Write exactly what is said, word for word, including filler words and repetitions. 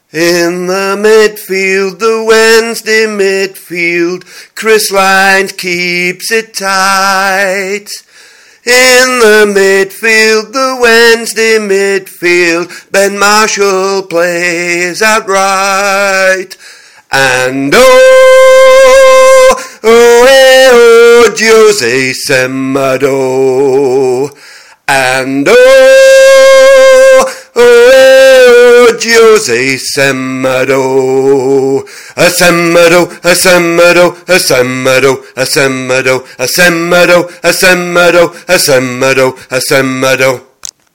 In the midfield, the Wednesday midfield, Chris Lines keeps it tight. In the midfield, the Wednesday midfield, Ben Marshall plays outright. And oh, oh, eh, oh, Jose Semedo. And oh, oh, eh, oh, Jose Semedo. A Semedo, a Semedo, a Semedo, a Semedo, a Semedo, a Semedo, a Semedo, a Semedo.